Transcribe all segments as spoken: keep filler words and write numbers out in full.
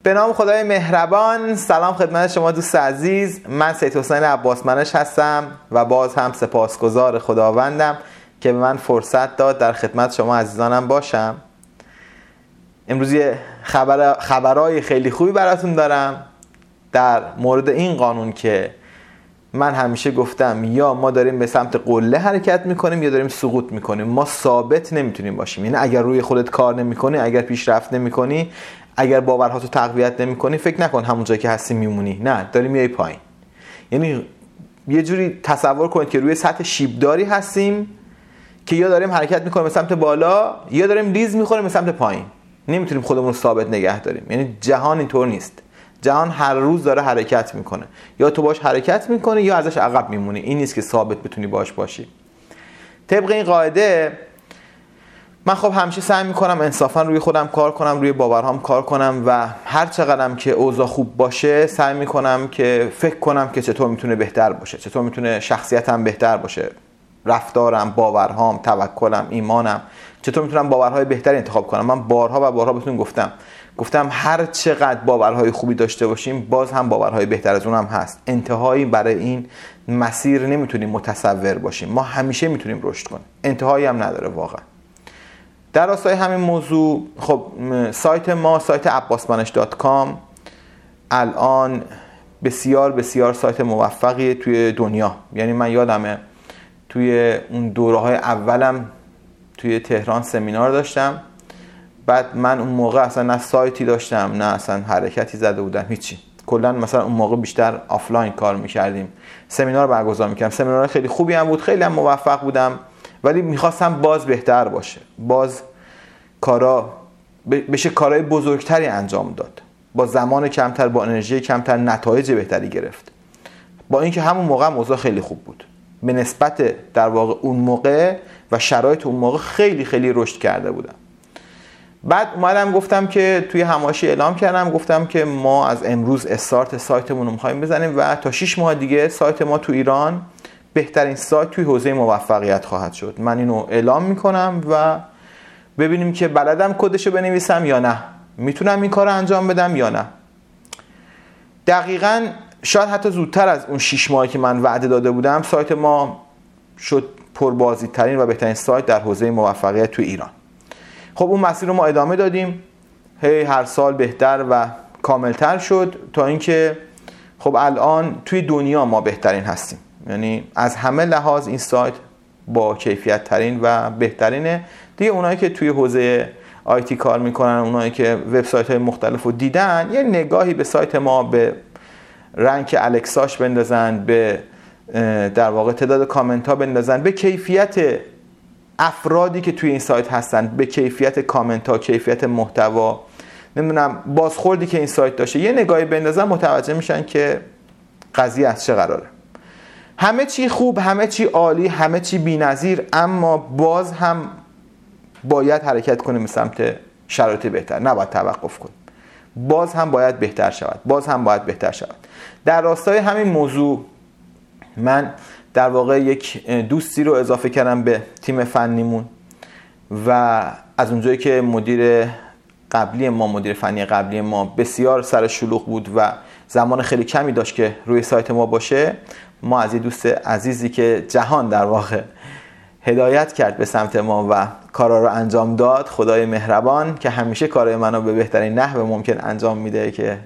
به نام خدای مهربان. سلام خدمت شما دوست عزیز، من سید حسین عباس منش هستم و باز هم سپاسگزار خداوندم که به من فرصت داد در خدمت شما عزیزانم باشم. امروز یه خبر خبرای خیلی خوبی براتون دارم در مورد این قانون که من همیشه گفتم یا ما داریم به سمت قله حرکت میکنیم یا داریم سقوط میکنیم. ما ثابت نمیتونیم باشیم. یعنی اگر روی خودت کار نمیکنی، اگر پیشرفت نمیکنی، اگر باورهاتو تقویت نمیکنی، فکر نکن همون جایی که هستی میمونی. نه، داری میای پایین. یعنی یه جوری تصور کنید که روی سطح شیبداری هستیم که یا داریم حرکت میکنیم به سمت بالا یا داریم لیز میخوریم به سمت پایین. نمیتونیم خودمون رو ثابت نگه داریم. یعنی جهان اینطور نیست. جهان هر روز داره حرکت میکنه. یا تو باش حرکت میکنی یا ازش عقب میمونی. این نیست که ثابت بتونی باش باشی. طبق این قاعده من خب همیشه سعی میکنم انصافا روی خودم کار کنم، روی باورهام کار کنم و هر چقدرم که اوضاع خوب باشه سعی میکنم که فکر کنم که چطور میتونه بهتر باشه، چطور میتونه شخصیتم بهتر باشه، رفتارم، باورهام، توکلم، ایمانم، چطور میتونم باورهای بهتری انتخاب کنم. من بارها و بارها بهتون گفتم گفتم هر چقدر باورهای خوبی داشته باشیم باز هم باورهای بهتر از اونم هست. انتهایی برای این مسیر نمیتونیم متصور باشیم. ما همیشه میتونیم رشد کنیم. انتهایی هم نداره واقعا. در راستای همین موضوع خب سایت ما سایت عباس منش دات کام الان بسیار بسیار سایت موفقیه توی دنیا. یعنی من یادمه توی اون دوره‌های اولم توی تهران سمینار داشتم، بعد من اون موقع اصلا نه سایتی داشتم نه اصلا حرکتی زده بودم، هیچی. کلا مثلا اون موقع بیشتر آفلاین کار میکردیم، سمینار برگزار میکردم. سمینار خیلی خوبی هم بود، خیلی هم موفق بودم، ولی میخواستم باز بهتر باشه، باز کارا بشه کارهای بزرگتری انجام داد، با زمان کمتر، با انرژی کمتر نتایج بهتری گرفت. با اینکه همون موقع هم اوضاع خیلی خوب بود به نسبت در واقع اون موقع و شرایط اون موقع خیلی خیلی رشد کرده بودم. بعد اومدم گفتم که توی حمایشی اعلام کردم، گفتم که ما از امروز استارت سایتمون رو می‌خوایم بزنیم و تا شش ماه دیگه سایت ما تو ایران بهترین سایت توی حوزه موفقیت خواهد شد. من اینو اعلام میکنم و ببینیم که بلدم کدشو بنویسم یا نه، میتونم این کار رو انجام بدم یا نه. دقیقاً شاید حتی زودتر از اون شش ماهی که من وعده داده بودم سایت ما شد پربازدیدترین و بهترین سایت در حوزه موفقیت توی ایران. خب اون مسیر رو ما ادامه دادیم، هی هر سال بهتر و کاملتر شد تا اینکه خب الان توی دنیا ما بهترین هستیم. یعنی از همه لحاظ این سایت با کیفیت ترین و بهترینه. دیگه اونایی که توی حوزه آیتی کار میکنن، اونایی که وبسایت های مختلف رو دیدن، یه نگاهی به سایت ما، به رنک الکساش بندازن، به در واقع تعداد کامنت ها بندازن، به کیفیت افرادی که توی این سایت هستن، به کیفیت کامنت ها، کیفیت محتوا، نمیدونم بازخوردی که این سایت داشته، یه نگاهی بندازن متوجه میشن که قضیه از چه قراره. همه چی خوب، همه چی عالی، همه چی بی‌نظیر، اما باز هم باید حرکت کنیم به سمت شرایط بهتر. نباید توقف کنیم. باز هم باید بهتر شود. باز هم باید بهتر شود. در راستای همین موضوع من در واقع یک دوستی رو اضافه کردم به تیم فنیمون و از اونجایی که مدیر قبلی ما مدیر فنی قبلی ما بسیار سر شلوغ بود و زمان خیلی کمی داشت که روی سایت ما باشه، ما از یه دوست عزیزی که جهان در واقع هدایت کرد به سمت ما و کارا رو انجام داد، خدای مهربان که همیشه کارای منو به بهترین نحو ممکن انجام میده، که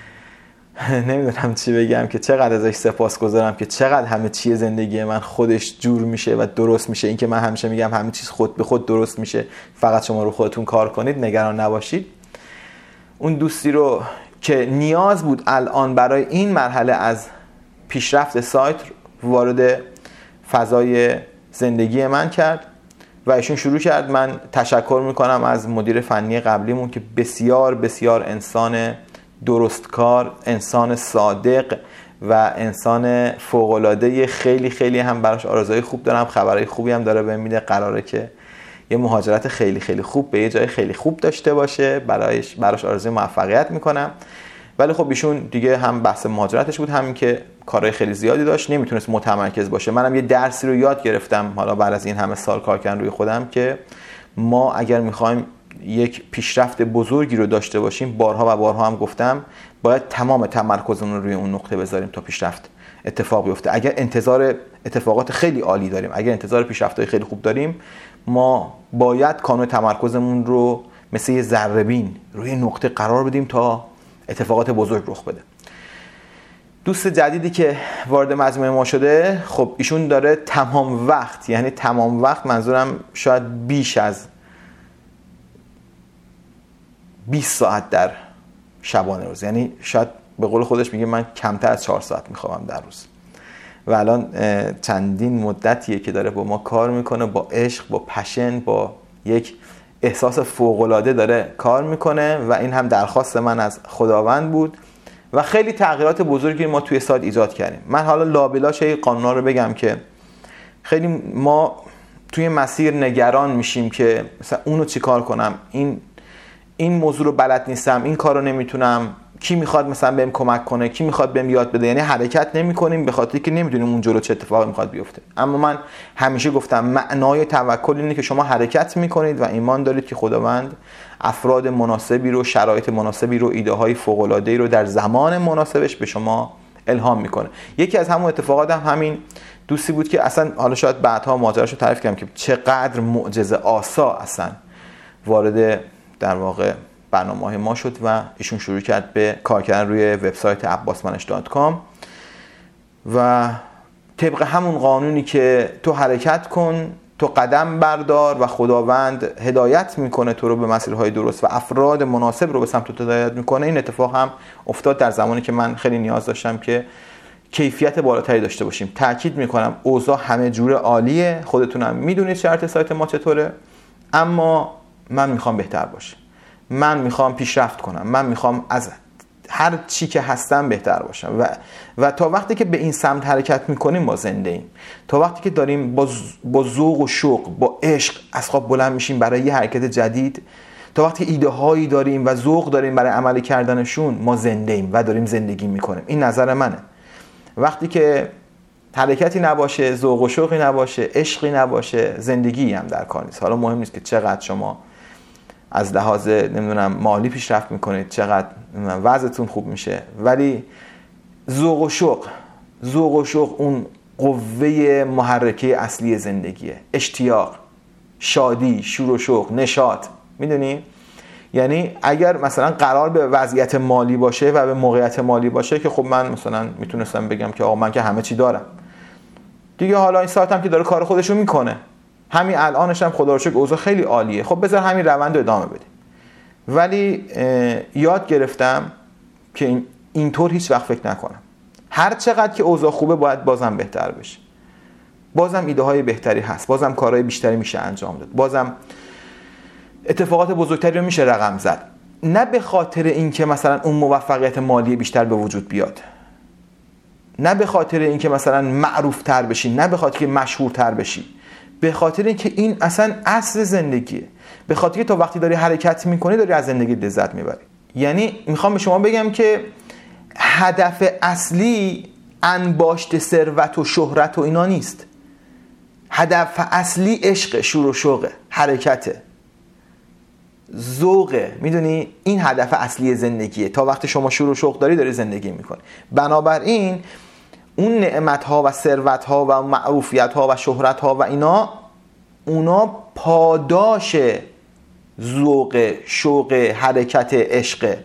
نمیدونم چی بگم که چقدر ازش سپاسگزارم که چقدر همه چی زندگی من خودش جور میشه و درست میشه. این که من همیشه میگم همه چیز خود به خود درست میشه، فقط شما رو خودتون کار کنید، نگران نباشید. اون دوستی رو که نیاز بود الان برای این مرحله از پیشرفت سایت وارد فضای زندگی من کرد و ایشون شروع کرد. من تشکر میکنم از مدیر فنی قبلیمون که بسیار بسیار انسان درستکار، انسان صادق و انسان فوق‌العاده. خیلی خیلی هم براش آرزوهای خوب دارم، خبرهای خوبی هم داره بهم میده. قراره که یه مهاجرت خیلی خیلی خوب به یه جای خیلی خوب داشته باشه. برایش براش آرزوی موفقیت میکنم. ولی خب ایشون دیگه هم بحث مهاجرتش بود، همین که کارهای خیلی زیادی داشت، نمیتونست متمرکز باشه. منم یه درسی رو یاد گرفتم حالا بعد از این همه سال کار کردن روی خودم که ما اگر میخوایم یک پیشرفت بزرگی رو داشته باشیم، بارها و بارها هم گفتم، باید تمام تمرکزمون رو روی اون نقطه بذاریم تا پیشرفت اتفاق بیفته. اگر انتظار اتفاقات خیلی عالی داریم، اگر انتظار پیشرفت‌های خیلی خوب داریم، ما باید کانون تمرکزمون رو مثل یه ذره‌بین روی نقطه قرار بدیم تا اتفاقات بزرگ رخ بده. دوست جدیدی که وارد مجموعه ما شده، خب ایشون داره تمام وقت، یعنی تمام وقت منظورم شاید بیش از بیست ساعت در شبانه روز، یعنی شاید به قول خودش میگه من کمتر از چهار ساعت میخوام در روز، و الان چندین مدتیه که داره با ما کار میکنه، با عشق، با پشن، با یک احساس فوق‌العاده داره کار میکنه و این هم درخواست من از خداوند بود و خیلی تغییرات بزرگی ما توی سایت ایجاد کردیم. من حالا لابلاش این قانونا رو بگم که خیلی ما توی مسیر نگران میشیم که مثلا اونو چیکار کنم، این این موضوع رو بلد نیستم، این کار رو نمیتونم، کی میخواد مثلا بهم کمک کنه، کی میخواد بهم یاد بده، یعنی حرکت نمیکنیم به خاطر که نمیدونیم اون جلو چه اتفاقی میخواد بیفته. اما من همیشه گفتم معنای توکل اینه که شما حرکت میکنید و ایمان دارید که خداوند افراد مناسبی رو، شرایط مناسبی رو، ایده های فوق العاده ای رو در زمان مناسبش به شما الهام میکنه. یکی از همون اتفاقات هم همین دوستی بود که اصلا حالا شاید بعدها ماجراش رو تعریف کنم که چقدر معجزه آسا اصلا وارد در واقع برنامه‌های ما شد و ایشون شروع کرد به کار کردن روی وبسایت عباس منش دات کام و طبق همون قانونی که تو حرکت کن، تو قدم بردار و خداوند هدایت میکنه تو رو به مسیرهای درست و افراد مناسب رو به سمت تو هدایت میکنه. این اتفاق هم افتاد در زمانی که من خیلی نیاز داشتم که کیفیت بالاتری داشته باشیم. تاکید میکنم اوضاع همه جور عالیه، خودتونم میدونید شرط سایت ما چطوره، اما من میخوام بهتر باشه، من میخوام پیشرفت کنم، من میخوام از هر چی که هستم بهتر باشم و و تا وقتی که به این سمت حرکت میکنیم ما زنده ایم. تا وقتی که داریم با با ذوق و شوق، با عشق از خواب بلند میشیم برای یه حرکت جدید، تا وقتی ایده هایی داریم و ذوق داریم برای عمل کردنشون، ما زنده ایم و داریم زندگی میکنیم. این نظر منه. وقتی که حرکتی نباشه، ذوق و شوقی نباشه، عشقی نباشه، زندگی هم در کار نیست. حالا مهم نیست که چقدر شما از لحاظ نمیدونم مالی پیشرفت میکنید، چقدر وضعتون خوب میشه، ولی ذوق و شوق ذوق و شوق اون قوه محرکه اصلی زندگیه. اشتیاق، شادی، شور و شوق، نشاط. میدونی؟ یعنی اگر مثلا قرار به وضعیت مالی باشه و به موقعیت مالی باشه که خب من مثلا میتونستم بگم که آقا من که همه چی دارم دیگه، حالا این ساعتم که داره کار خودشو میکنه، همین الانش هم خدا رو شکر اوضاع خیلی عالیه، خب بذار همین روند رو ادامه بدیم. ولی یاد گرفتم که اینطور هیچ وقت فکر نکنم. هر چقدر که اوضاع خوبه باید بازم بهتر بشه، بازم ایده های بهتری هست، بازم کارهای بیشتری میشه انجام داد، بازم اتفاقات بزرگتری رو میشه رقم زد. نه به خاطر اینکه مثلا اون موفقیت مالی بیشتر به وجود بیاد، نه به خاطر اینکه مثلا معروف تر بشی، نه به خاطر که مشهور تر بشی، به خاطر اینکه این اصلا اصل زندگیه. به خاطر که تا وقتی داری حرکت میکنی داری از زندگی لذت میبری. یعنی میخوام به شما بگم که هدف اصلی انباشت ثروت و شهرت و اینا نیست. هدف اصلی عشق، شور و شوقه، حرکته، ذوقه. میدونی این هدف اصلی زندگیه. تا وقتی شما شور و شوق داری داری زندگی میکنی. بنابراین اون نعمت ها و ثروت ها و معروفیت ها و شهرت ها و اینا، اونا پاداش ذوق، شوق، حرکت، عشق،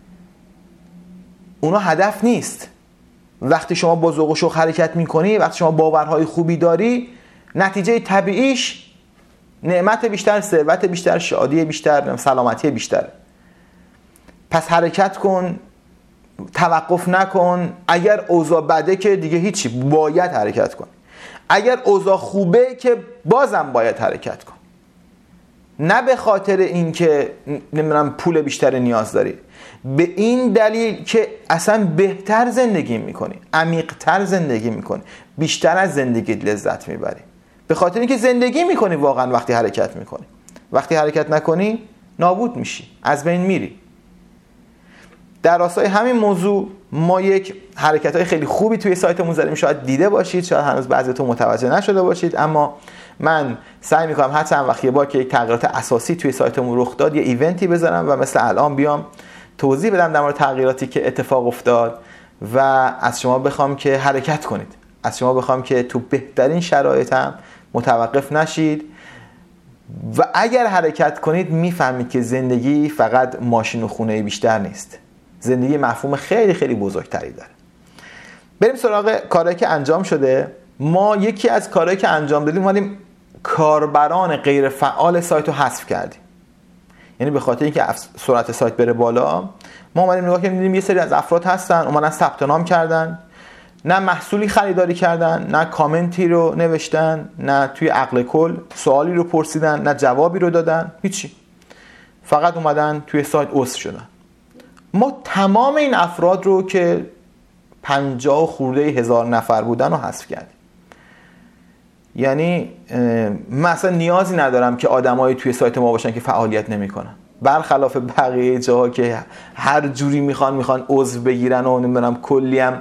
اونا هدف نیست. وقتی شما با ذوق و شوق حرکت میکنی، وقتی شما باورهای خوبی داری، نتیجه طبیعیش نعمت بیشتر، ثروت بیشتر، شادی بیشتر، سلامتی بیشتر. پس حرکت کن، توقف نکن. اگر اوضاع بده که دیگه هیچی، باید حرکت کن. اگر اوضاع خوبه که بازم باید حرکت کن. نه به خاطر اینکه نمیدونم پول بیشتر نیاز داری، به این دلیل که اصلا بهتر زندگی میکنی، عمیق‌تر زندگی میکنی، بیشتر از زندگی لذت میبری. به خاطر اینکه زندگی میکنی واقعا وقتی حرکت میکنی. وقتی حرکت نکنی نابود میشی، از بین میری. در راستای همین موضوع ما یک حرکت‌های خیلی خوبی توی سایتمون زدیم، شاید دیده باشید، شاید هنوز بعضیتون متوجه نشده باشید، اما من سعی می‌کنم هر چند وقت یه بار که یک تغییرات اساسی توی سایتمون رخ داد یه ایونتی بذارم و مثل الان بیام توضیح بدم در مورد تغییراتی که اتفاق افتاد و از شما بخوام که حرکت کنید، از شما بخوام که تو بهترین شرایطم متوقف نشید و اگر حرکت کنید میفهمید که زندگی فقط ماشین و خونه بیشتر نیست، زندگی مفهوم خیلی خیلی بزرگتری داره. بریم سراغ کارهایی که انجام شده. ما یکی از کارهایی که انجام دادیم اومدیم کاربران غیر فعال سایت رو حذف کردیم. یعنی به خاطر اینکه سرعت سایت بره بالا ما اومدیم نگاه کردیم دیدیم یه سری از افراد هستن اومدن ثبت نام کردن، نه محصولی خریداری کردن، نه کامنتی رو نوشتن، نه توی عقل کل سوالی رو پرسیدن، نه جوابی رو دادن، هیچی، فقط اومدن توی سایت عضو شدن. ما تمام این افراد رو که پنجاه خورده هزار نفر بودن رو حذف کردیم. یعنی من اصلا نیازی ندارم که آدمایی توی سایت ما باشن که فعالیت نمی‌کنن، برخلاف بقیه جاها که هر جوری میخوان میخوان عضو بگیرن و نمیدونم کلی هم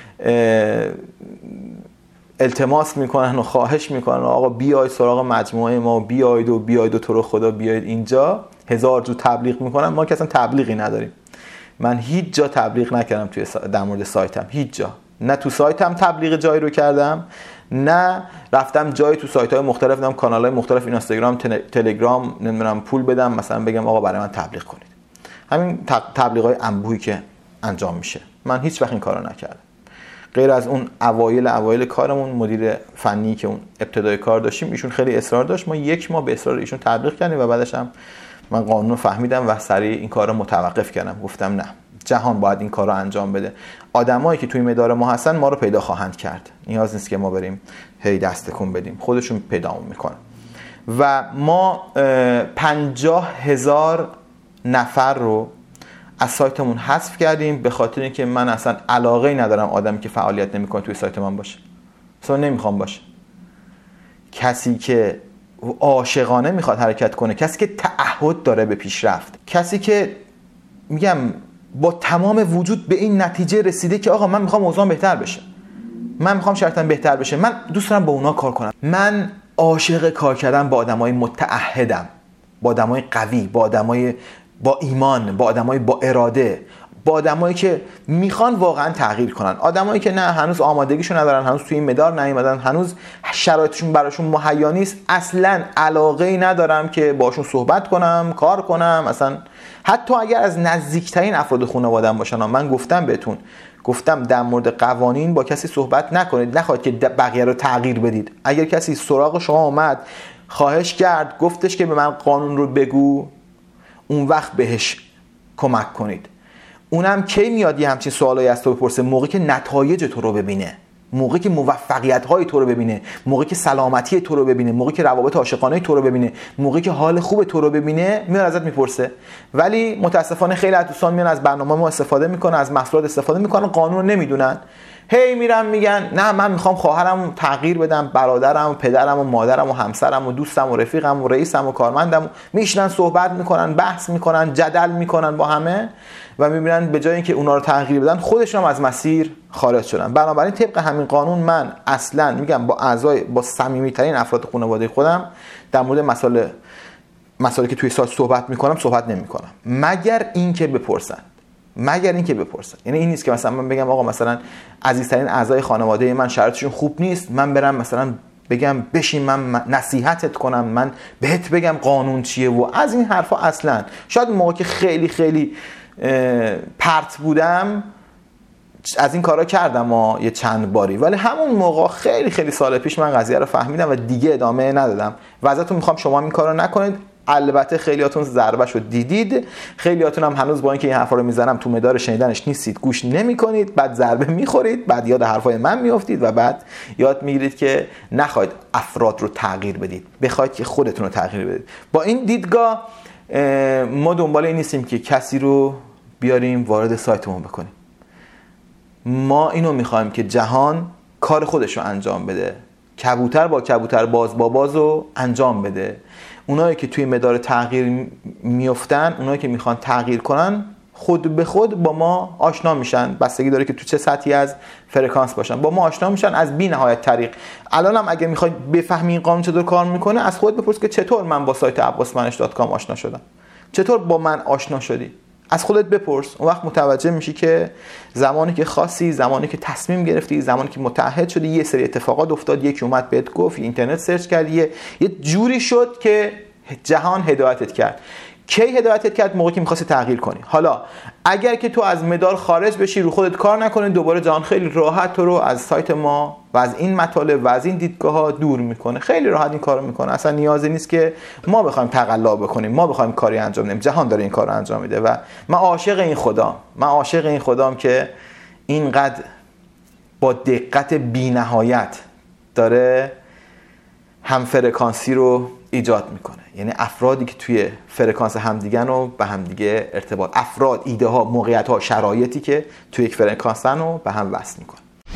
التماس میکنن و خواهش میکنن آقا بیاید سراغ مجموعه ما، بیاید و بیاید و تو رو خدا بیاید اینجا، هزار جو تبلیغ میکنن. ما که اصلا تبلیغی نداریم. من هیچ جا تبلیغ نکردم توی در مورد سایتم، هیچ جا، نه تو سایتم تبلیغ جایی رو کردم، نه رفتم جایی تو سایت های مختلف، نمیدونم کانال های مختلف اینستاگرام، تلگرام، نمیدونم پول بدم مثلا بگم آقا برای من تبلیغ کنید. همین تبلیغ های انبوهی که انجام میشه من هیچ وقت این کارو نکردم، غیر از اون اوایل اوایل کارمون مدیر فنی که اون ابتدای کار داشتیم ایشون خیلی اصرار داشت، ما یک ماه به اصرار ایشون تبلیغ کردیم و بعدش هم من قانون رو فهمیدم و سریع این کار رو متوقف کردم. گفتم نه، جهان باید این کار رو انجام بده. آدمایی که توی مدار ما هستن ما رو پیدا خواهند کرد، نیاز نیست که ما بریم هی دست تکون بدیم، خودشون پیدامون میکنن. و ما پنجاه هزار نفر رو از سایتمون حذف کردیم به خاطر اینکه من اصلا علاقه‌ای ندارم آدمی که فعالیت نمیکنه توی سایت من باشه، اصلا نمیخوام باشه. کسی که عاشقانه میخواد حرکت کنه، کسی که تعهد داره به پیشرفت، کسی که میگم با تمام وجود به این نتیجه رسیده که آقا من میخوام اوضاعم بهتر بشه، من میخوام شرطم بهتر بشه، من دوست دارم با اونا کار کنم. من عاشق کار کردن با آدمای متعهدم، با آدمای قوی، با آدمای با ایمان، با آدمای با اراده، با آدمایی که میخوان واقعا تغییر کنن، آدمایی که نه هنوز آمادگیشو ندارن، هنوز توی این مدار نیومدن، هنوز شرایطشون براشون مهیا نیست، اصلا علاقه‌ای ندارم که باشون صحبت کنم، کار کنم. اصلا حتی اگر از نزدیکترین افراد خانواده‌ام باشن، من گفتم بهتون، گفتم در مورد قوانین با کسی صحبت نکنید، نخواهید که بقیه رو تغییر بدید. اگر کسی سراغ شما اومد خواهش کرد گفتش که به من قانون رو بگو، اون وقت بهش کمک کنید. اونم کی میاد یه همچین سوالایی از تو بپرسه؟ موقعی که نتایج تو رو ببینه، موقعی که موفقیت های تو رو ببینه، موقعی که سلامتی تو رو ببینه، موقعی که روابط عاشقانه تو رو ببینه، موقعی که حال خوب تو رو ببینه، میاد ازت میپرسه. ولی متاسفانه خیلی از دوستان میان از برنامه ما استفاده میکنن، از محصولات استفاده میکنن، قانون رو نمیدونن، هی میرن میگن نه من میخوام خواهرم تغییر بدم، برادرم، پدرم و مادرم و همسرم و دوستم و رفیقم و رئیسم و کارمندم، میشنن صحبت میکنن، بحث میکنن، جدل میکنن با همه و میبینن به جای اینکه اونا رو تغییر بدن خودشون هم از مسیر خارج شدن. بنابراین طبق همین قانون من اصلا میگم با اعضای با صمیمیترین افراد خانواده خودم در مورد مسائل مسائلی که توی سایت صحبت میکنم صحبت نمیکنم، مگر اینکه بپرسن. مگر اینکه بپرسن. یعنی این نیست که مثلا من بگم آقا مثلا عزیزترین اعضای خانواده من شرایطشون خوب نیست، من برم مثلا بگم بشین من نصیحتت کنم، من بهت بگم قانون چیه و از این حرفا. اصلا شاید موقعی که خیلی خیلی پرت بودم از این کارا کردم و یه چند باری، ولی همون موقع خیلی خیلی سال پیش من قضیه رو فهمیدم و دیگه ادامه ندادم و ازتون میخوام شما این کارو نکنید. البته خیلیاتون ضربهشو دیدید، خیلیاتون هم هنوز با اینکه این حرفا رو میزنم تو مدار شنیدنش نیستید، گوش نمیکنید، بعد ضربه میخورید، بعد یاد حرفای من میافتید و بعد یاد میگیرید که نخواید افراد رو تغییر بدید، بخواید که خودتون رو تغییر بدید. با این دیدگاه ما دنبال این نیستیم که کسی رو بیاریم وارد سایتمون بکنیم. ما اینو میخوایم که جهان کار خودش رو انجام بده، کبوتر با کبوتر، باز با باز رو انجام بده. اونایی که توی مدار تغییر میفتن، اونایی که میخوان تغییر کنن، خود به خود با ما آشنا میشن، بستگی داره که تو چه سطحی از فرکانس باشن، با ما آشنا میشن از بی نهایت طریق. الان هم اگه میخوای بفهمی این قانون چطور کار میکنه، از خودت بپرس که چطور من با سایت عباس منش دات کام آشنا شدم، چطور با من آشنا شدی، از خودت بپرس. اون وقت متوجه میشی که زمانی که خاصی، زمانی که تصمیم گرفتی، زمانی که متعهد شدی، یه سری اتفاقات افتاد، یکی اومد بهت گفت، اینترنت سرچ کردی، یه جوری شد که جهان هدایتت کرد. کی هدایتت کرد؟ موقعی که می‌خواستی تغییر کنی. حالا اگر که تو از مدار خارج بشی، رو خودت کار نکنی، دوباره جهان خیلی راحت تو رو از سایت ما و از این مطالب و از این دیدگاه‌ها دور میکنه. خیلی راحت این کارو میکنه. اصلا نیازی نیست که ما بخوایم تقلا بکنیم، ما بخوایم کاری انجام بدیم. جهان داره این کارو انجام میده و من عاشق این خدام. من عاشق این خدام که اینقدر با دقت بی‌نهایت داره هم فرکانسی رو ایجاد میکنه. یعنی افرادی که توی فرکانس همدیگن رو به همدیگه ارتباط، افراد، ایده ها، موقعیت ها، شرایطی که توی یک فرکانسن رو به هم وصل میکنه.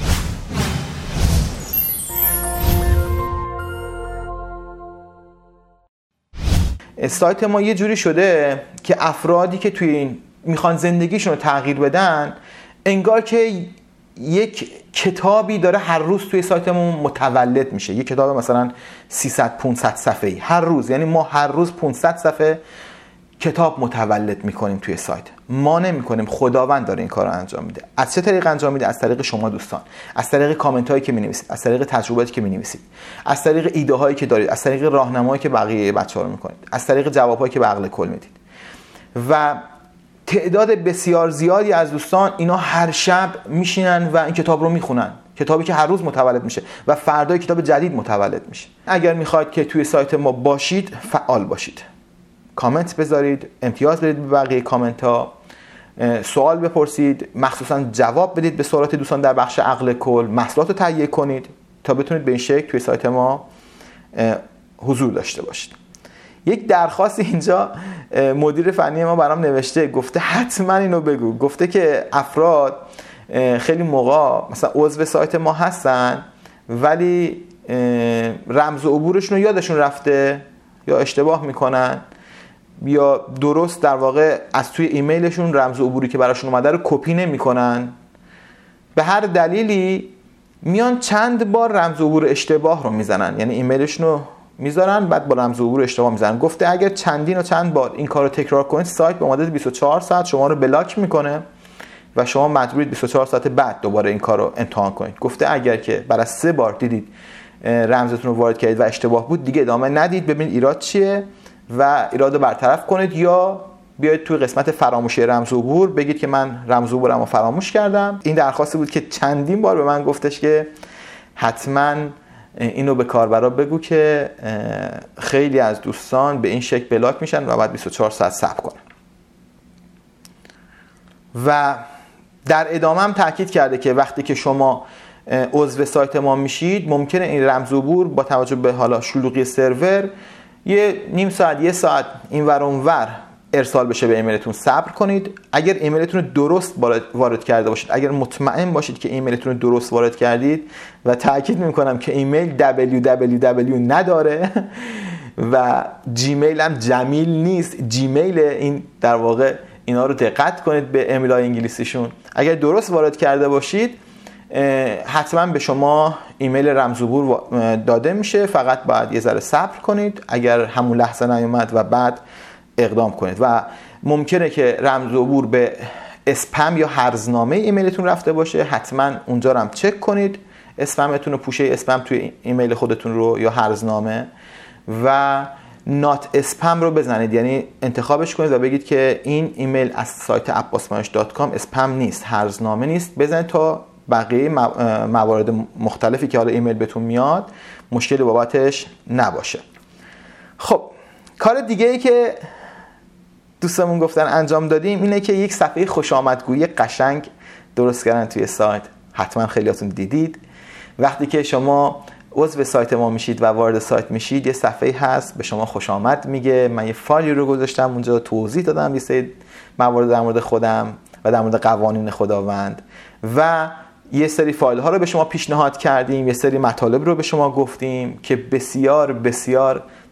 سایت ما یه جوری شده که افرادی که توی این میخوان زندگیشون رو تغییر بدن، انگار که یک کتابی داره هر روز توی سایتمون متولد میشه. یک کتاب مثلا سیصد پانصد صفحه‌ای هر روز، یعنی ما هر روز پانصد صفحه کتاب متولد میکنیم توی سایت. ما نمیکنیم، خداوند داره این کارو انجام میده. از چه طریق انجام میده؟ از طریق شما دوستان، از طریق کامنت هایی که مینویسید، از طریق تجرباتی که مینویسید، از طریق ایده هایی که دارید، از طریق راهنمایی که بقیه بچه‌ها رو میکنید، از طریق جوابایی که به عقل کل میدید. و تعداد بسیار زیادی از دوستان اینا هر شب میشینن و این کتاب رو میخونن، کتابی که هر روز متولد میشه و فردا کتاب جدید متولد میشه. اگر میخواید که توی سایت ما باشید، فعال باشید، کامنت بذارید، امتیاز بدید به بقیه کامنت ها، سوال بپرسید، مخصوصا جواب بدید به سوالات دوستان در بخش عقل کل، محصولات رو تهیه کنید تا بتونید به این شکل توی سایت ما حضور داشته باشید. یک درخواست اینجا مدیر فنی ما برام نوشته، گفته حتما اینو بگو. گفته که افراد خیلی موقع مثلا عضو سایت ما هستن ولی رمز و عبورشون رو یادشون رفته یا اشتباه میکنن یا درست در واقع از توی ایمیلشون رمز و عبوری که براشون اومده رو کپی نمیکنن. به هر دلیلی میان چند بار رمز و عبور اشتباه رو میزنن، یعنی ایمیلشون رو میذارن بعد با رمز و عبور اشتباه میزنن. گفته اگر چندین و چند بار این کارو تکرار کنید، سایت به مدت بیست و چهار ساعت شما رو بلاک میکنه و شما مجبورید بیست و چهار ساعت بعد دوباره این کارو امتحان کنید. گفته اگر که بعد از سه بار دیدید رمزتون رو وارد کردید و اشتباه بود، دیگه ادامه ندید، ببینید ایراد چیه و ایراد رو برطرف کنید، یا بیاید توی قسمت فراموشی رمز و عبور بگید که من رمز و عبورمو فراموش کردم. این درخواستی بود که چندین بار به من گفتش که حتما اینو به کاربرا بگو که خیلی از دوستان به این شکل بلاک میشن و بعد بیست و چهار ساعت صبر کنن. و در ادامه هم تاکید کرده که وقتی که شما عضو سایت ما میشید، ممکنه این رمز و عبور با توجه به حالا شلوغی سرور یه نیم ساعت یه ساعت اینور اونور ارسال بشه به ایمیلتون. صبر کنید. اگر ایمیلتون رو درست وارد کرده باشید، اگر مطمئن باشید که ایمیلتون رو درست وارد کردید، و تاکید میکنم که ایمیل دبلیو دبلیو دبلیو نداره و جیمیل هم جمیل نیست، جیمیل، این در واقع اینا رو دقت کنید به ایمیل‌های انگلیسیشون. اگر درست وارد کرده باشید حتما به شما ایمیل رمز و عبور داده میشه، فقط باید یه ذره صبر کنید اگر همون لحظه نیومد و بعد اقدام کنید. و ممکنه که رمز و عبور به اسپم یا هرزنامه ایمیلتون رفته باشه، حتما اونجا رو هم چک کنید، اسپمتون رو، پوشه اسپم توی ایمیل خودتون رو یا هرزنامه، و نات اسپم رو بزنید، یعنی انتخابش کنید و بگید که این ایمیل از سایت عباس منش دات کام اسپم نیست، هرزنامه نیست، بزنید تا بقیه موارد مختلفی که حالا ایمیل بهتون میاد مشکلی بابتش نباشه. خب کار دیگه ای که دوستمون گفتن انجام دادیم اینه که یک صفحه خوش آمدگویی قشنگ درست کردن توی سایت. حتما خیلیاتون دیدید. وقتی که شما عضو سایت ما میشید و وارد سایت میشید، یه صفحه هست به شما خوش آمد میگه. من یه فایلی رو گذاشتم اونجا، توضیح دادم یه سری موارد در مورد خودم و در مورد قوانین خداوند، و یه سری فایل ها رو به شما پیشنهاد کردیم، یه سری مطالب رو به شما گفتیم که بسیار بسیار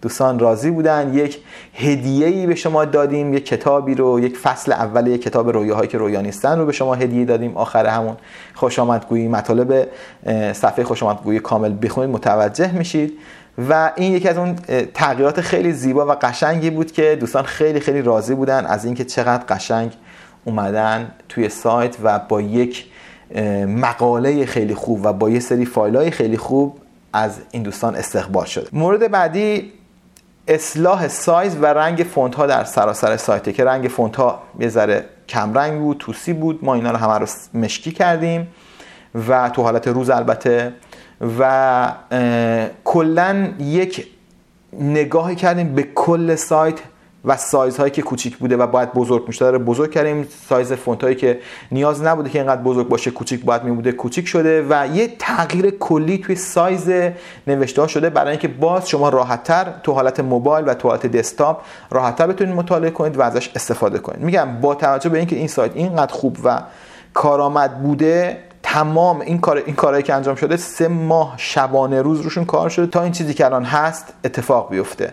دوستان راضی بودن. یک هدیه‌ای به شما دادیم، یک کتابی رو، یک فصل اول یک کتاب رویاهایی که رویا نیستن رو به شما هدیه دادیم. آخر همون خوشامدگویی مطالب صفحه خوشامدگویی کامل بخونید متوجه میشید. و این یکی از اون تغییرات خیلی زیبا و قشنگی بود که دوستان خیلی خیلی راضی بودن از اینکه چقدر قشنگ اومدن توی سایت و با یک مقاله خیلی خوب و با یه سری فایل‌های خیلی خوب از این دوستان استقبال شده. مورد بعدی اصلاح سایز و رنگ فونت ها در سراسر سایته که رنگ فونت ها یه ذره کم رنگ بود، توسی بود. ما اینا رو همه رو مشکی کردیم و تو حالت روز البته، و کلاً یک نگاهی کردیم به کل سایت و سایزهایی که کوچیک بوده و باید بزرگ میشده رو بزرگ کردیم. سایز فونت هایی که نیاز نبوده که اینقدر بزرگ باشه، کوچیک باید میبوده، کوچیک شده و یه تغییر کلی توی سایز نوشته ها شده برای اینکه باز شما راحت‌تر تو حالت موبایل و تو حالت دسکتاپ راحت‌تر بتونید مطالعه کنید و ازش استفاده کنید. میگم با توجه به اینکه این سایت اینقدر خوب و کارآمد بوده، تمام این کار این کارهایی که انجام شده سه ماه شبانه روز روشون کار شده تا این چیزی که الان هست اتفاق بیفته.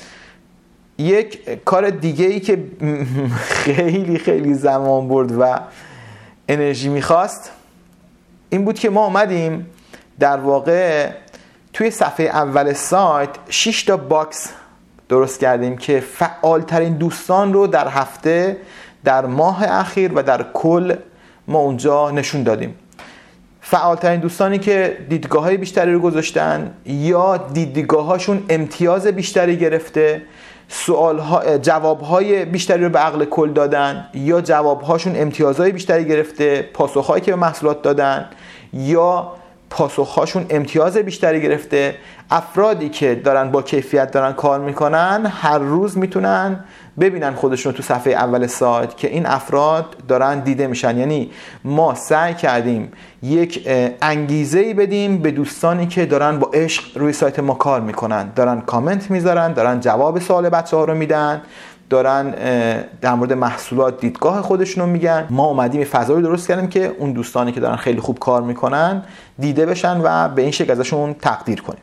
یک کار دیگه ای که خیلی خیلی زمان برد و انرژی میخواست این بود که ما اومدیم در واقع توی صفحه اول سایت شش تا باکس درست کردیم که فعالترین دوستان رو در هفته، در ماه اخیر و در کل ما اونجا نشون دادیم. فعالترین دوستانی که دیدگاه‌های بیشتری رو گذاشتن یا دیدگاه‌هاشون امتیاز بیشتری گرفته، سوال‌ها جواب‌های بیشتری رو به عقل کل دادن یا جواب‌هاشون امتیازهای بیشتری گرفته، پاسخ‌هایی که به محصولات دادن یا پاسخ‌هاشون امتیاز بیشتری گرفته. افرادی که دارن با کیفیت دارن کار میکنن هر روز میتونن ببینن خودشون تو صفحه اول سایت که این افراد دارن دیده میشن. یعنی ما سعی کردیم یک انگیزه‌ای بدیم به دوستانی که دارن با عشق روی سایت ما کار میکنن، دارن کامنت میذارن، دارن جواب سوال بچه‌ها رو میدن، دارن در مورد محصولات دیدگاه خودشون رو میگن. ما اومدیم فضایی درست کردیم که اون دوستانی که دارن خیلی خوب کار میکنن دیده بشن و به این شکل ازشون تقدیر کنیم.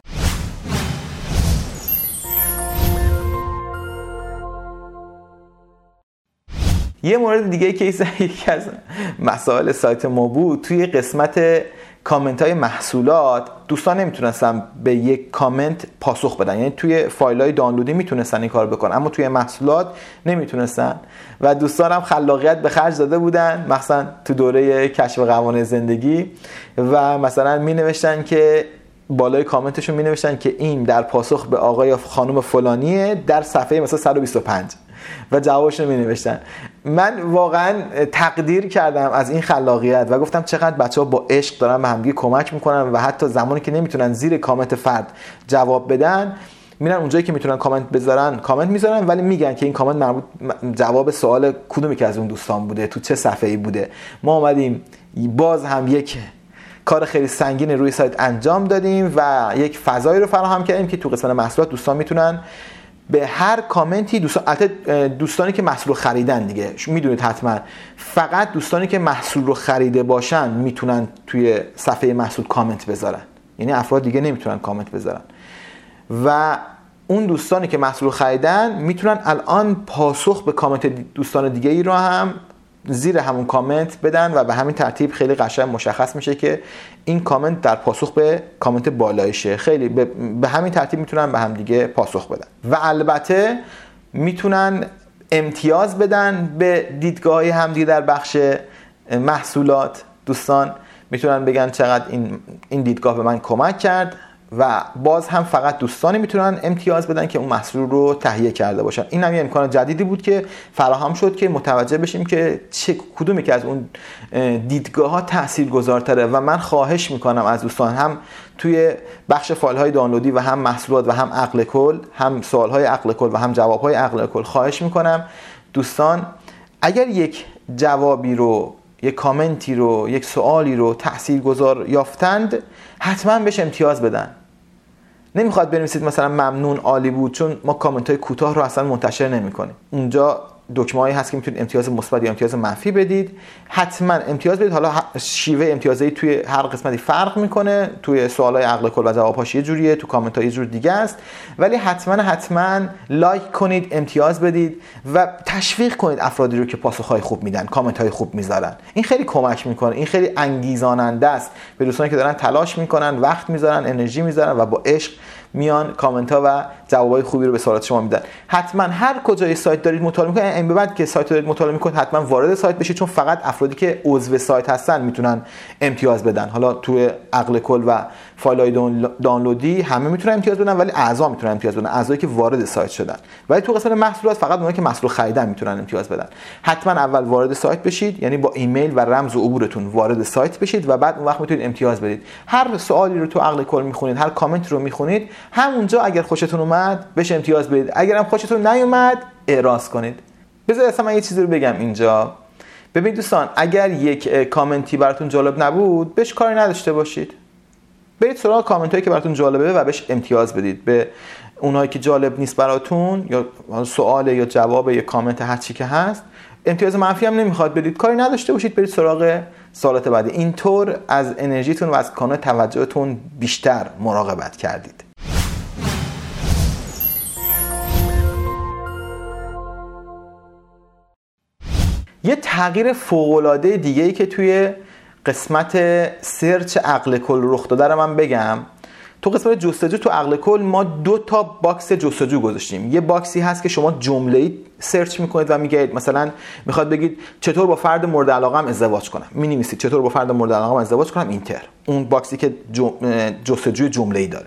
یه مورد دیگه که یکی از مسائل سایت ما بود، توی قسمت کامنت های محصولات دوستان نمیتونستن به یک کامنت پاسخ بدن. یعنی توی فایل های دانلودی میتونستن این کار بکنن اما توی محصولات نمیتونستن و دوستان هم خلاقیت به خرج داده بودن، مثلا تو دوره کشف قوانین زندگی و مثلا می نوشتن که بالای کامنتشون می نوشتن که این در پاسخ به آقای یا خانم فلانیه در صفحه مثلا صد و بیست و پنج و جوابش رو می نوشتن. من واقعا تقدیر کردم از این خلاقیت و گفتم چقدر بچه‌ها با عشق دارن به همدیگه کمک میکنن و حتی زمانی که نمیتونن زیر کامنت فرد جواب بدن میرن اونجایی که میتونن کامنت بذارن کامنت میذارن، ولی میگن که این کامنت مربوط جواب سوال کدومی که از اون دوستان بوده، تو چه صفحه‌ای بوده. ما اومدیم باز هم یک کار خیلی سنگین روی سایت انجام دادیم و یک فضایی رو فراهم کردیم که تو قسمت محصولات دوستان میتونن به هر کامنتی دوستان البته دوستانی که محصول رو خریدن دیگه میدونید حتما فقط دوستانی که محصول رو خریده باشن میتونن توی صفحه محصول کامنت بذارن، یعنی افراد دیگه نمیتونن کامنت بذارن و اون دوستانی که محصول رو خریدن میتونن الان پاسخ به کامنت دوستان دیگه ای رو هم زیر همون کامنت بدن و به همین ترتیب خیلی قشنگ مشخص میشه که این کامنت در پاسخ به کامنت بالایشه. خیلی به, به همین ترتیب میتونن به هم دیگه پاسخ بدن و البته میتونن امتیاز بدن به دیدگاه‌های همدیگه در بخش محصولات. دوستان میتونن بگن چقدر این این دیدگاه به من کمک کرد و باز هم فقط دوستانی میتونن امتیاز بدن که اون محصول رو تهیه کرده باشن. این هم یه امکان جدیدی بود که فراهم شد که متوجه بشیم که چه کدومی که از اون دیدگاه ها تاثیرگذارتره و من خواهش میکنم از دوستان هم توی بخش فایل های دانلودی و هم محصولات و هم عقل کل، هم سوال های عقل کل و هم جواب های عقل کل، خواهش میکنم دوستان اگر یک جوابی رو، یک کامنتی رو، یک سوالی رو تاثیرگذار یافتند حتما بهش امتیاز بدن. نمیخواد بنویسید مثلا ممنون، عالی بود، چون ما کامنت های کوتاه رو اصلا منتشر نمیکنیم. اونجا دکمه‌ای هست که میتونید امتیاز مثبت یا امتیاز منفی بدید. حتما امتیاز بدید. حالا شیوه امتیازی توی هر قسمتی فرق میکنه، توی سوالای عقل کل و جواب‌هاش یه جوریه، تو کامنت‌ها یه جور دیگه است، ولی حتما حتما لایک کنید، امتیاز بدید و تشویق کنید افرادی رو که پاسخ‌های خوب میدن، کامنت‌های خوب میذارن. این خیلی کمک میکنه، این خیلی انگیزاننده است به دوستانی که دارن تلاش میکنن، وقت میذارن، انرژی میذارن و با عشق میان کامنت ها و جوابای خوبی رو به سوالات شما میدن. حتما هر کجای سایت دارید مطالعه میکنید، این به بعد که سایت دارید مطالعه میکنید حتما وارد سایت بشید، چون فقط افرادی که عضو سایت هستن میتونن امتیاز بدن. حالا توی عقل کل و فایل‌های دانلودی همه میتونن امتیاز بدن، ولی اعضا میتونن امتیاز بدن، اعضایی که وارد سایت شدن. ولی تو قسمت محصولات فقط اونایی که محصول خریدن میتونن امتیاز بدن. حتما اول وارد سایت بشید، یعنی با ایمیل و رمز عبورتون وارد سایت بشید و بعد اون وقت میتونید امتیاز بدید. هر سوالی رو تو عقل کل میخونید، هر کامنت رو میخونید، همونجا اگر خوشتون اومد بهش امتیاز بدید، اگر هم خوشتون نیومد اعراض کنید. بذارید اصلا من یه چیزی رو بگم اینجا. ببینید دوستان، اگر یک کامنتی براتون جالب نبود بهش کاری نداشته باشید، برید سراغ کامنت هایی که براتون جالبه و بهش امتیاز بدید. به اونایی که جالب نیست براتون، یا سوال یا جواب یا کامنت هر چی که هست، امتیاز منفی هم نمیخواد بدید، کاری نداشته باشید، برید سراغ سوالات بعدی. اینطور از انرژیتون و از کانال توجهتون بیشتر مراقبت کردید. یه تغییر فوق‌العاده دیگه‌ای که توی قسمت سرچ عقل کل رخ داده رو من بگم. تو قسمت جستجو تو عقل کل ما دو تا باکس جستجو گذاشتیم. یه باکسی هست که شما جمله‌ای سرچ میکنید و میگید مثلا میخواد بگید چطور با فرد مورد علاقه‌ام ازدواج کنم، مینویسید چطور با فرد مورد علاقه‌ام ازدواج کنم، اینتر. اون باکسی که جستجوی جمله‌ای داره.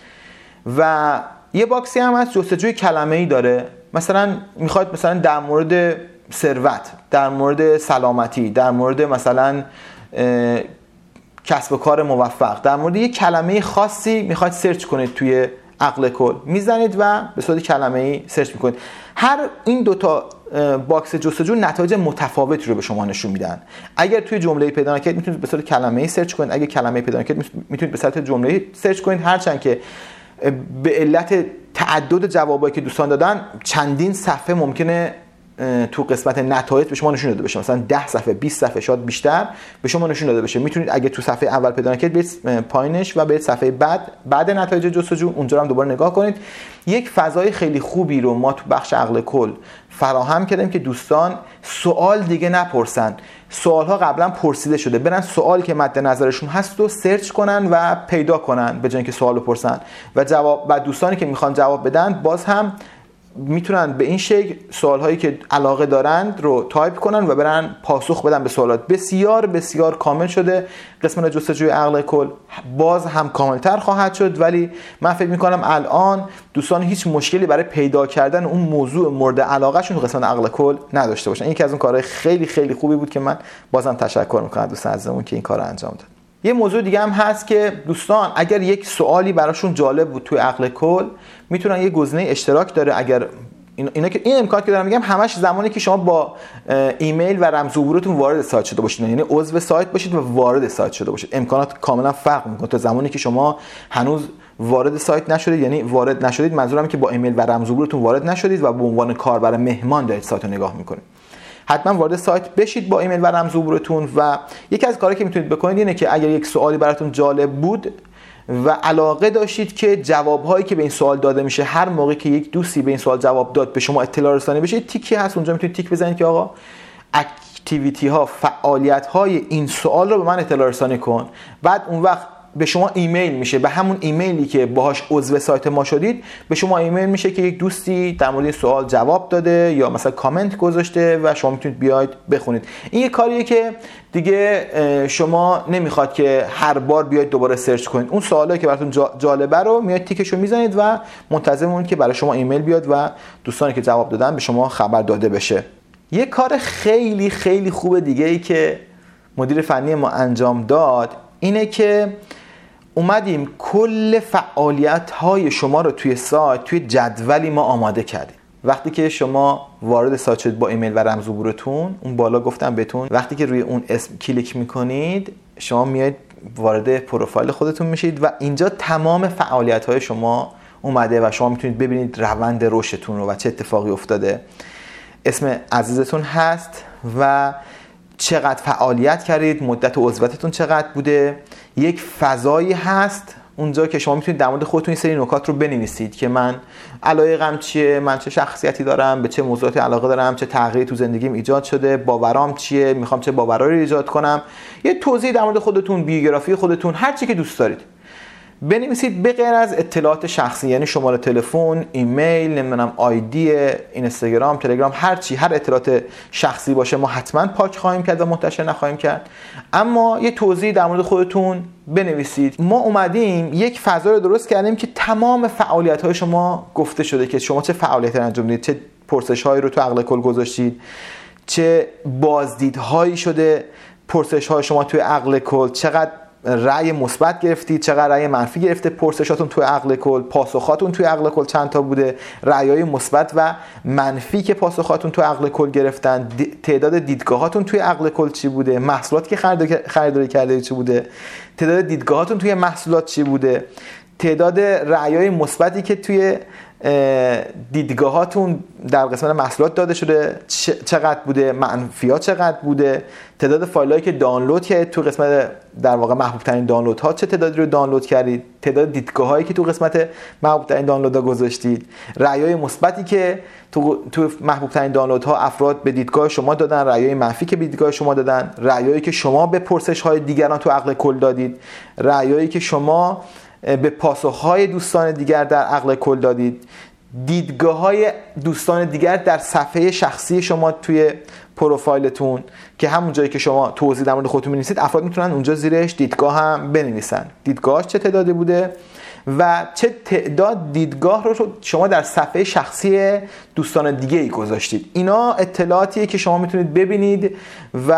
و یه باکسی هم هست جستجوی کلمه‌ای داره. مثلا میخواد مثلا در مورد ثروت، در مورد سلامتی، در مورد مثلا کسب و کار موفق، در مورد یک کلمه خاصی میخواید سرچ کنید توی عقل کل، میزنید و به صورت کلمه‌ای سرچ میکنید. هر این دوتا باکس جستجو نتایج متفاوتی رو به شما نشون میدن. اگر توی جمله‌ای پیدا نکردید میتونید به صورت کلمه‌ای سرچ کنید، اگر کلمه‌ای پیدا نکردید میتونید به صورت جمله‌ای سرچ کنید. هرچند که به علت تعدد جوابایی که دوستان دادن چندین صفحه ممکنه تو قسمت نتایج به شما نشون داده بشه، مثلا ده صفحه، بیست صفحه، شاید بیشتر به شما نشون داده بشه. میتونید اگه تو صفحه اول پیدا نکردید برید پایینش و برید صفحه بعد بعد نتایج جستجو، اونجا هم دوباره نگاه کنید. یک فضای خیلی خوبی رو ما تو بخش عقل کل فراهم کردیم که دوستان سوال دیگه نپرسن. سوال‌ها قبلا پرسیده شده، برن سوالی که مد نظرشون هست رو سرچ کنن و پیدا کنن به جای اینکه سوال بپرسن و جواب. و دوستانی که میخوان جواب بدن باز هم میتونن به این شکل سوالهایی که علاقه دارند رو تایپ کنن و برن پاسخ بدن به سوالات. بسیار بسیار کامل شده قسمت جستجوی عقل کل، باز هم کاملتر خواهد شد، ولی من فکر میکنم الان دوستان هیچ مشکلی برای پیدا کردن اون موضوع مورد علاقه شون تو قسمت عقل کل نداشته باشن. این یکی از اون کارهای خیلی خیلی خوبی بود که من بازم تشکر میکنم دوستان عزیزمون که این کارو انجام داد. یه موضوع دیگه هم هست که دوستان اگر یک سوالی براشون جالب بود توی عقل کل، میتونن یه گزینه اشتراک داره. اگر اینا که این امکانات که دارم میگم همش زمانی که شما با ایمیل و رمز عبورتون وارد سایت شده باشید، یعنی عضو سایت باشید و وارد سایت شده باشید. امکانات کاملا فرق میکنه تا زمانی که شما هنوز وارد سایت نشدید. یعنی وارد نشدید منظورم که با ایمیل و رمز عبورتون وارد نشدید و به عنوان کاربر مهمان دارید سایت رو نگاه میکنید. حتما وارد سایت بشید با ایمیل و رمز عبورتون. و یکی از کارهایی که میتونید بکنید اینه که اگر یک سوالی براتون جالب بود و علاقه داشتید که جوابهایی که به این سوال داده میشه هر موقعی که یک دوستی به این سوال جواب داد به شما اطلاع رسانی بشه، تیکی هست اونجا میتونید تیک بزنید که آقا اکتیویتی ها، فعالیت های این سوال رو به من اطلاع رسانی کن. بعد اون وقت به شما ایمیل میشه، به همون ایمیلی که باهاش عضو سایت ما شدید به شما ایمیل میشه که یک دوستی در مورد این سوال جواب داده یا مثلا کامنت گذاشته و شما میتونید بیاید بخونید. این یه کاریه که دیگه شما نمیخواد که هر بار بیاید دوباره سرچ کنید. اون سوالایی که براتون جالبه رو میاد تیکشو میزنید و منتظر میمونید که برای شما ایمیل بیاد و دوستانی که جواب دادن به شما خبر داده بشه. یه کار خیلی خیلی خوب دیگه ای که مدیر فنی ما انجام داد اینه که اومدیم کل فعالیت‌های شما رو توی سایت توی جدولی ما آماده کردیم. وقتی که شما وارد سایت شد با ایمیل و رمز عبورتون، اون بالا گفتم بهتون وقتی که روی اون اسم کلیک میکنید شما میاید وارد پروفایل خودتون میشید و اینجا تمام فعالیت‌های شما اومده و شما میتونید ببینید روند رشدتون رو و چه اتفاقی افتاده. اسم عزیزتون هست و چقدر فعالیت کردید، مدت عضویتتون چقدر بوده. یک فضایی هست اونجا که شما میتونید در مورد خودتون این سری نکات رو بنویسید که من علایقم چیه، من چه شخصیتی دارم، به چه موضوعاتی علاقه دارم، چه تغییری تو زندگیم ایجاد شده، باورام چیه، میخوام چه باورایی رو ایجاد کنم. یه توضیح در مورد خودتون، بیوگرافی خودتون، هر چی که دوست دارید بنویسید، به غیر از اطلاعات شخصی، یعنی شماره تلفن، ایمیل، نمیدونم آیدی اینستاگرام، تلگرام، هر چی، هر اطلاعات شخصی باشه ما حتما پاک خواهیم کرد و منتشر نخواهیم کرد. اما یه توضیح در مورد خودتون بنویسید. ما اومدیم یک فضا رو درست کردیم که تمام فعالیت‌های شما گفته شده که شما چه فعالیتی انجام میدید، چه پرسش‌هایی رو تو عقل کل گذاشتید، چه بازدیدهایی شده پرسش‌های شما توی عقل کل، چقدر رأی مثبت گرفتید، چقدر رأی منفی گرفته پرسشاتون توی عقل کل، پاسخاتون توی عقل کل چند تا بوده، رأیای مثبت و منفی که پاسخاتون توی عقل کل گرفتن، تعداد دیدگاهاتون توی عقل کل چی بوده، محصولاتی که خریداری کرده چی بوده، تعداد دیدگاهاتون توی محصولات چی بوده، تعداد رأیای مثبتی که توی دیدگاهاتون در قسمت محصولات داده شده چقدر بوده، منفیات چقدر بوده، تعداد فایلایی که دانلود کردید تو قسمت در واقع محبوب ترین دانلود ها چه تعدادی رو دانلود کردید، تعداد دیدگاه هایی که تو قسمت محبوب ترین دانلود ها گذاشتید، رأیای مثبتی که تو تو محبوب ترین دانلود ها افراد به دیدگاه شما دادن، رأیای منفی که به دیدگاه شما دادن، رأیایی که شما به پرسش های دیگران تو عقل کل دادید، رأیایی که شما به پاسخهای دوستان دیگر در عقل کل دادید، دیدگاه‌های دوستان دیگر در صفحه شخصی شما توی پروفایلتون که همون جایی که شما توضیح در مورد خودتون می‌نویسید افراد میتونن اونجا زیرش دیدگاه هم بنویسن، دیدگاهش چه تعدادی بوده و چه تعداد دیدگاه رو شما در صفحه شخصی دوستان دیگه ای گذاشتید. اینا اطلاعاتیه که شما میتونید ببینید و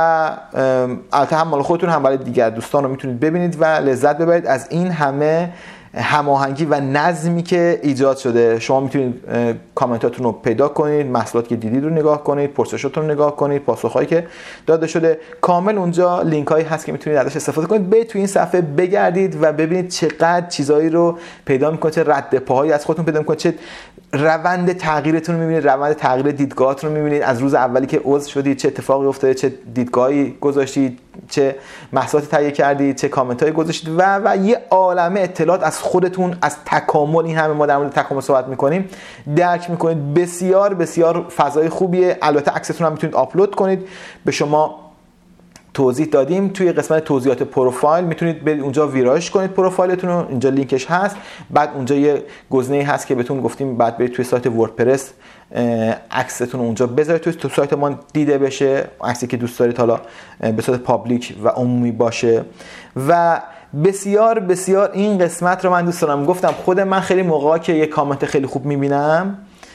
البته هم مال خودتون هم برای دیگر دوستان رو میتونید ببینید و لذت ببرید از این همه هماهنگی و نظمی که ایجاد شده. شما میتونید کامنتاتون رو پیدا کنید، محصولاتی که دیدید رو نگاه کنید، پرسشاتون رو نگاه کنید، پاسخهایی که داده شده کامل اونجا لینک هایی هست که میتونید ازش استفاده کنید. برید تو این صفحه بگردید و ببینید چقدر چیزایی رو پیدا میکنید، چه رد پاهایی از خودتون پیدا میکنید، چه روند تغییرتون رو میبینید، روند تغییر دیدگاهاتون رو میبینید از روز اولی که عضو شدید چه اتفاقی افتاده، چه دیدگاهی گذاشتید، چه محصولاتی تهیه کردید، چه کامنتایی گذاشتید و و یه عالمه اطلاعات از خودتون، از تکامل، این همه ما در مورد تکامل صحبت میکنیم، درک میکنید. بسیار بسیار فضای خوبیه. البته عکستون هم میتونید آپلود کنید. به شما توضیح دادیم توی قسمت توضیحات پروفایل، میتونید برید اونجا ویرایش کنید پروفایلتون رو، اینجا لینکش هست. بعد اونجا یه گزینه‌ای هست که بهتون گفتیم بعد برید توی سایت وردپرس عکستون رو اونجا بذارید توی تو سایت ما دیده بشه، عکسی که دوست دارید حالا به صورت پابلیک و عمومی باشه. و بسیار بسیار این قسمت رو من دوست دارم. گفتم خود من خیلی موقعا که یه کامنت خیلی خوب میبینم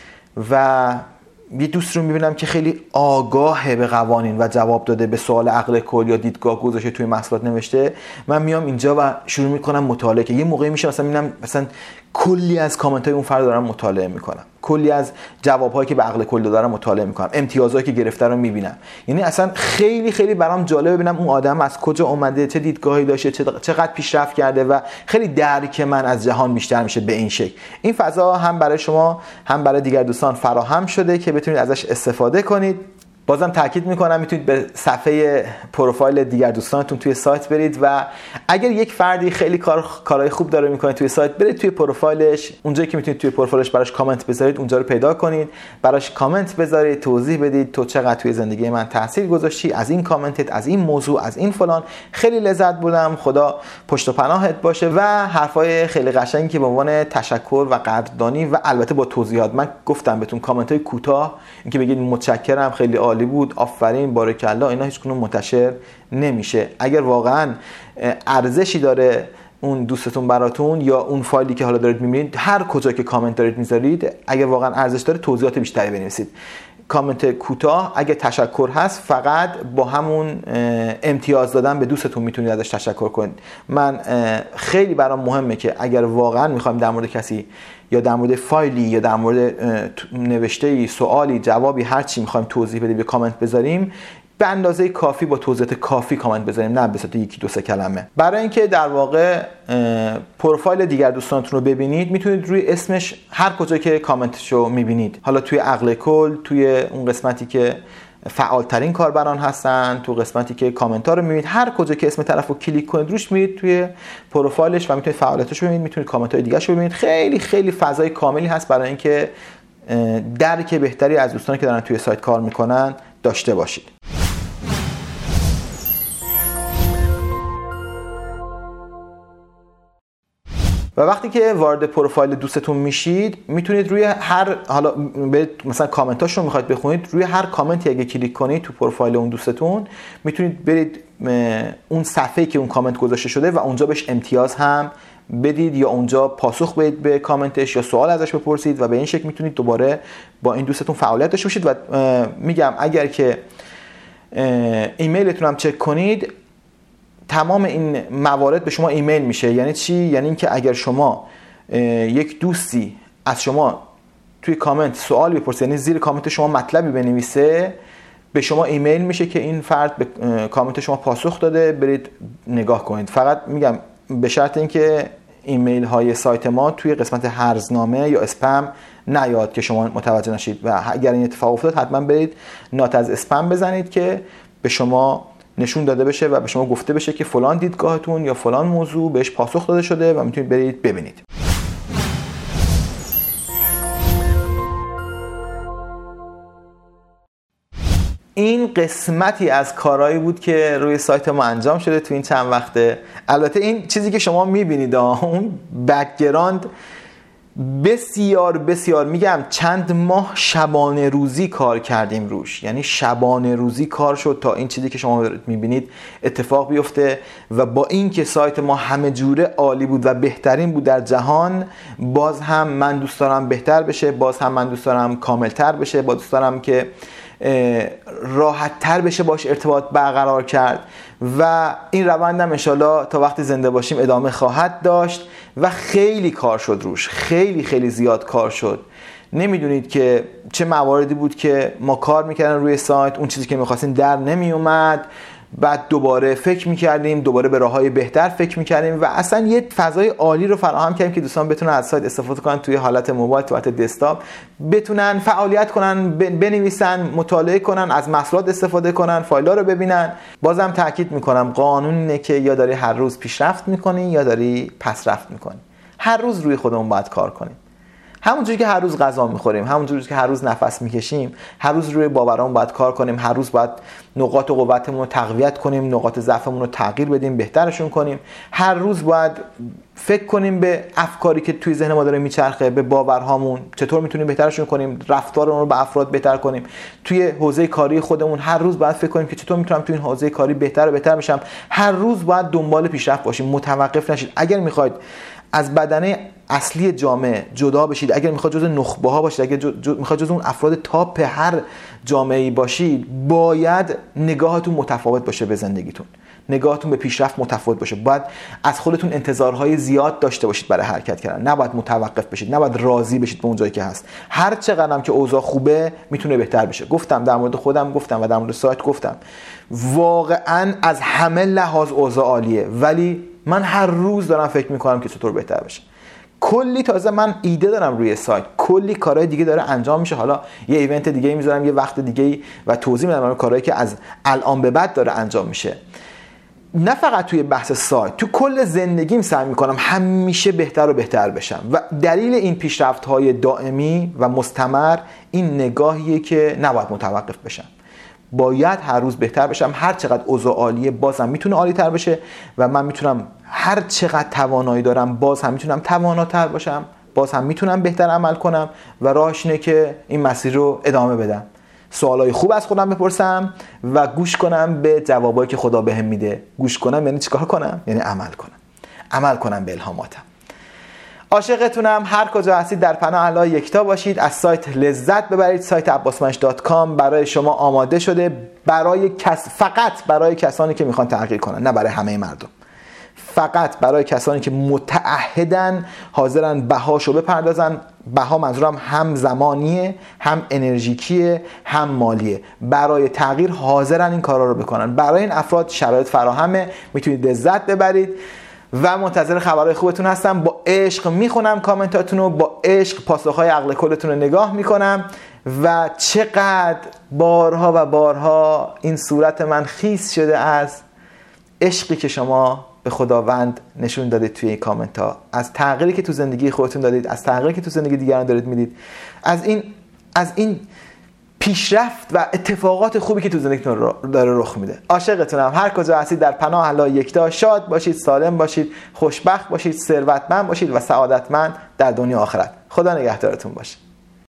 و یه دوست رو میبینم که خیلی آگاهه به قوانین و جواب داده به سوال عقل کل یا دیدگاه گذاشته توی محصولات نوشته، من میام اینجا و شروع میکنم مطالعه. که یه موقعی میشه مثلا میبینم مثلا کلی از کامنت های اون فرد دارم مطالعه میکنم، کلی از جوابهایی که به عقل کل دارم مطالعه میکنم، امتیازهایی که گرفته رو میبینم. یعنی اصلا خیلی خیلی برام جالبه ببینم اون آدم از کجا اومده، چه دیدگاهی داشته، چقدر پیشرفت کرده و خیلی درک من از جهان بیشتر میشه به این شکل. این فضا هم برای شما هم برای دیگر دوستان فراهم شده که بتونید ازش استفاده کنید. بازم تاکید میکنم میتونید به صفحه پروفایل دیگر دوستانتون توی سایت برید و اگر یک فردی خیلی کار کارهای خوب داره میکنه توی سایت، برید توی پروفایلش، اونجایی که میتونید توی پروفایلش براش کامنت بذارید اونجا رو پیدا کنید، براش کامنت بذارید، توضیح بدید تو چقدر توی زندگی من تاثیر گذاشتی، از این کامنتت، از این موضوع، از این فلان. خیلی لذت بردم. خدا پشت و پناهت باشه و حرفای خیلی قشنگی که به عنوان تشکر و قدردانی و البته با توضیحات. من گفتم بهتون کامنتای کوتاه، اینکه بگید متشکرم، خیلی عالی بود، آفرین، بارکالله، اینا هیچ کنون منتشر نمیشه. اگر واقعا ارزشی داره اون دوستتون براتون یا اون فایلی که حالا دارید میبینید، هر کجا که کامنت دارید میذارید، اگر واقعا ارزش داره توضیحات بیشتری بنویسید. کامنت کوتاه اگه تشکر هست فقط با همون امتیاز دادن به دوستتون میتونید ازش تشکر کنید. من خیلی برام مهمه که اگر واقعا میخوایم در مورد کسی یا در مورد فایلی یا در مورد نوشته‌ای، سوالی، جوابی، هر چی میخوایم توضیح بدیم یا کامنت بذاریم، به اندازه کافی با توضیحات کافی کامنت بذاریم، نه به صورت یکی دو سه کلمه. برای اینکه در واقع پروفایل دیگر دوستانتون رو ببینید، میتونید روی اسمش هر کجا که کامنتشو میبینید، حالا توی عقل کل، توی اون قسمتی که فعالترین کاربران هستن، تو قسمتی که کامنت ها رو میبینید، هر کجا که اسم طرف رو کلیک کنید روش میرید توی پروفایلش و میتونید فعالیتش رو ببینید، میتونید کامنت های دیگه رو ببینید. خیلی خیلی فضای کاملی هست برای اینکه درک بهتری از دوستانی که دارن توی سایت کار میکنن داشته باشید. و وقتی که وارد پروفایل دوستتون میشید، میتونید روی هر، حالا مثلا کامنتاشو میخواید بخونید، روی هر کامنتی اگه کلیک کنید تو پروفایل اون دوستتون، میتونید برید اون صفحه‌ای که اون کامنت گذاشته شده و اونجا بهش امتیاز هم بدید، یا اونجا پاسخ بدید به کامنتش، یا سوال ازش بپرسید و به این شکل میتونید دوباره با این دوستتون فعالیت داشته باشید. و میگم اگر که ایمیلتون هم چک کنید، تمام این موارد به شما ایمیل میشه. یعنی چی؟ یعنی اینکه اگر شما یک دوستی از شما توی کامنت سوال بپرسه، یعنی زیر کامنت شما مطلبی بنویسه، به شما ایمیل میشه که این فرد به کامنت شما پاسخ داده، برید نگاه کنید. فقط میگم به شرط اینکه ایمیل های سایت ما توی قسمت هرزنامه یا اسپم نیاد که شما متوجه نشید، و اگر این اتفاق افتاد حتما برید نات از اسپم بزنید که به شما نشون داده بشه و به شما گفته بشه که فلان دیدگاهتون یا فلان موضوع بهش پاسخ داده شده و میتونید برید ببینید. این قسمتی از کارهایی بود که روی سایت ما انجام شده تو این چند وقته. البته این چیزی که شما میبینید، اون بک‌گراند، بسیار بسیار میگم چند ماه شبانه روزی کار کردیم روش. یعنی شبانه روزی کار شد تا این چیزی که شما میبینید اتفاق بیفته. و با این که سایت ما همه جوره عالی بود و بهترین بود در جهان، باز هم من دوست دارم بهتر بشه، باز هم من دوست دارم کاملتر بشه، باز دوست دارم که راحت تر بشه باش ارتباط برقرار کرد. و این روندم انشالله تا وقتی زنده باشیم ادامه خواهد داشت و خیلی کار شد روش، خیلی خیلی زیاد کار شد. نمیدونید که چه مواردی بود که ما کار میکردن روی سایت، اون چیزی که میخواستیم در نمی اومد، بعد دوباره فکر میکردیم، دوباره به راههای بهتر فکر میکردیم و اصلا یه فضای عالی رو فراهم کردیم که دوستان بتونن از سایت استفاده کنن، توی حالت موبایل، توی حالت دسکتاپ بتونن فعالیت کنن، بنویسن، مطالعه کنن، از محصولات استفاده کنن، فایل‌ها رو ببینن. بازم تاکید میکنم، قانون اینه که یا داری هر روز پیشرفت میکنی یا داری پسرفت میکنی. هر روز روی خودمون باید کار کنیم. همونجوری که هر روز غذا میخوریم، همونجوری که هر روز نفس میکشیم، هر روز روی باورامون باید کار کنیم، هر روز باید نقاط قوتمون رو تقویت کنیم، نقاط ضعفمون رو تغییر بدیم، بهترشون کنیم. هر روز باید فکر کنیم به افکاری که توی ذهن ما داره میچرخه، به باورهامون چطور میتونیم بهترشون کنیم، رفتارمون رو با افراد بهتر کنیم. توی حوزه کاری خودمون هر روز باید فکر کنیم که چطور میتونم توی این حوزه کاری بهتر و بهتر بشم. هر روز باید دنبال پیشرفت باشیم، متوقف نشید. اگر میخواید از بدنه اصلی جامعه جدا بشید، اگر میخواد جزء نخبه ها باشید، اگر جو میخواد جزء اون افراد تاپ هر جامعه‌ای باشید، باید نگاهتون متفاوت باشه به زندگیتون، نگاهتون به پیشرفت متفاوت باشه. باید از خودتون انتظارهای زیاد داشته باشید برای حرکت کردن، نباید متوقف بشید، نباید راضی بشید به اون جایی که هست. هر چقدرم که اوضاع خوبه میتونه بهتر بشه. گفتم در مورد خودم گفتم و در مورد سایت گفتم، واقعا از همه لحاظ اوضاع عالیه، ولی من هر روز دارم فکر میکنم که چطور بهتر بشه. کلی تازه من ایده دارم روی سایت، کلی کارهای دیگه داره انجام میشه. حالا یه ایونت دیگه میذارم یه وقت دیگه و توضیح میدم برای کارهایی که از الان به بعد داره انجام میشه. نه فقط توی بحث سایت، تو کل زندگیم سعی میکنم همیشه بهتر و بهتر بشم و دلیل این پیشرفت‌های دائمی و مستمر این نگاهیه که نباید متوقف بشم. باید هر روز بهتر بشم. هر چقدر اوضاع عالیه بازم میتونه عالی تر بشه و من میتونم هر چقدر توانایی دارم باز هم میتونم تواناتر باشم، باز هم میتونم بهتر عمل کنم و راهش اینه که این مسیر رو ادامه بدم. سوالای خوب از خودم بپرسم و گوش کنم به جوابایی که خدا بهم میده. گوش کنم یعنی چیکار کنم؟ یعنی عمل کنم. عمل کنم به الهاماتم. عاشقتونم. هر کجا هستید در پناه الله یکتا باشید. از سایت لذت ببرید. سایت عباسمنش دات کام برای شما آماده شده، برای کس فقط برای کسانی که میخوان تغییر کنن، نه برای همه مردم. فقط برای کسانی که متعهدن، حاضرن بهاشو بپردازن، بها منظورم هم زمانیه، هم انرژیکیه، هم مالیه. برای تغییر حاضرن این کارا رو بکنن. برای این افراد شرایط فراهمه، میتونید لذت ببرید و منتظر خبرهای خوبتون هستم. با عشق میخونم کامنتاتون رو، با عشق پاسخهای عقل کلتون رو نگاه میکنم و چقدر بارها و بارها این صورت من خیس شده از عشقی که شما به خداوند نشون دادید توی این کامنت ها، از تغییری که تو زندگی خودتون دادید، از تغییری که تو زندگی دیگران دارید میدید، از این از این پیشرفت و اتفاقات خوبی که تو زندگیتون داره رخ میده. عاشقتونم. هر کجا هستید در پناه الله یکتا شاد باشید، سالم باشید، خوشبخت باشید، ثروتمند باشید و سعادتمند در دنیا آخرت. خدا نگهدارتون باشه.